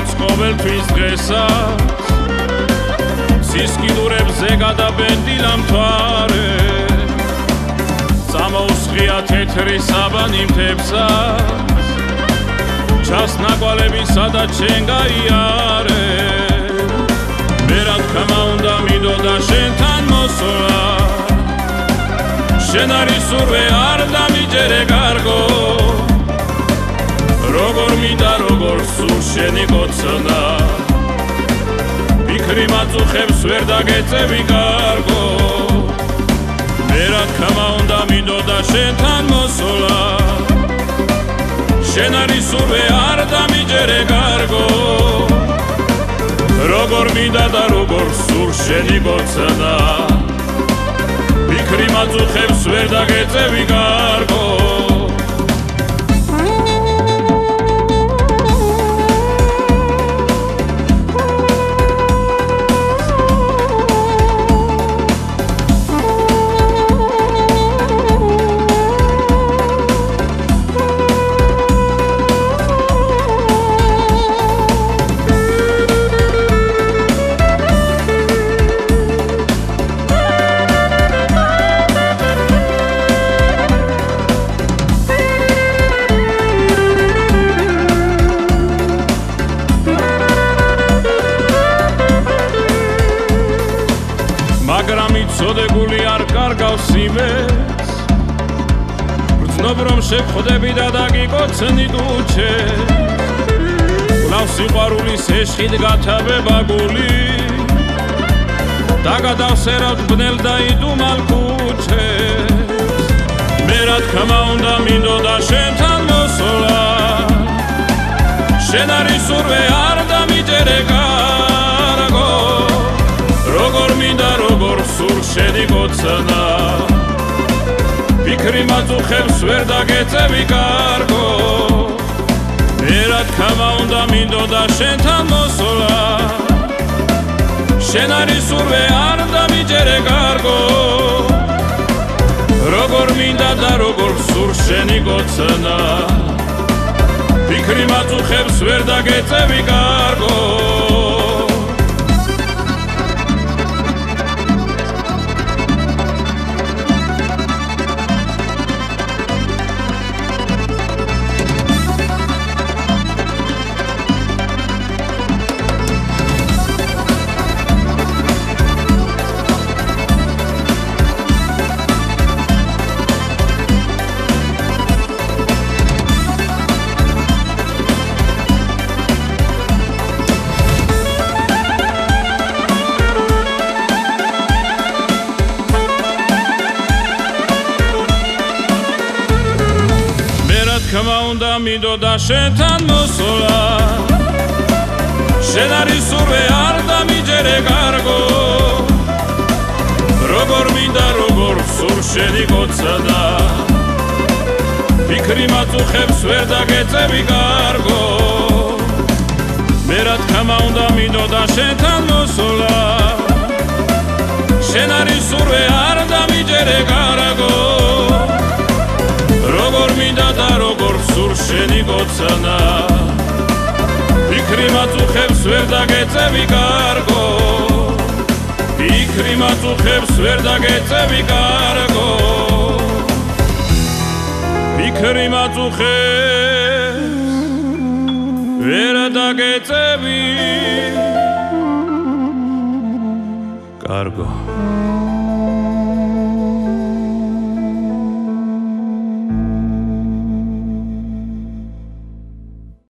როგორც ყოველთვის დღესაც სისკიდურებზე გადაბენდილა მთვარე წამოუსხია თეთრი საბანი მთებსაც ჩასნა კვალებისა და შენ გაიარე მე რა თქმა უნდა მინდოდა შენთან მოსვლა შენ არის ურვე არ დამიჯერე კარგო როგორ მინდა როგორ სულ შენი გოცნა ფიქრი მაწუხებს ვერ დაგეწევი კარგო მე რა თქმა უნდა მინდოდა შენთან მოსვლა შენ არის ურვე არ დამიჯერე კარგო როგორ მინდა და როგორ სულ შენი გოცნა ფიქრი მაწუხებს ვერ დაგეწევი კარგო მაგრამ იცოდეგული არ კარგავს იმეს ვრძნობ რომ შეგხვდები და დაგიკოცნი დუჩე კვლავ სიყვარულის ეშხით გათავება გული დაგადავსერავთ ბნელ და იდუმალ ქუჩეს მე რა თქმა უნდა მინდოდა შენთან მოსვლა შენ არის ურვე არ დამიჯერე კარგო როგორ მინდა როგორ სულ შენი გოცნა ფიქრი მაწუხებს ვერ დაგეწევი კარგო მე რა თქმა უნდა მინდოდა შენთან მოსვლა შენ არის ურვე არ დამიჯერე კარგო როგორ მინდა და როგორ სულ შენი გოცნა ფიქრი მაწუხებს ვერ დაგეწევი კარგო თქმა უნდა მინდოდა შენთან მოსვლა შენ არის ურვე არ დამიჯერე კარგო როგორ მინდა როგორ სულ შენი გოცნა ფიქრი მაწუხებს ვერ დაგეწევი კარგო მე რა თქმა უნდა მინდოდა შენთან მოსვლა შენ არის ურვე არ დამიჯერე კარგო როგორ მინდა და როგორ სულ შენი გოცნა ფიქრი მაწუხებს ვერ დაგეწევი კარგო ფიქრი მაწუხებს ვერ დაგეწევი კარგო ფიქრი მაწუხებს ვერ დაგეწევი კარგო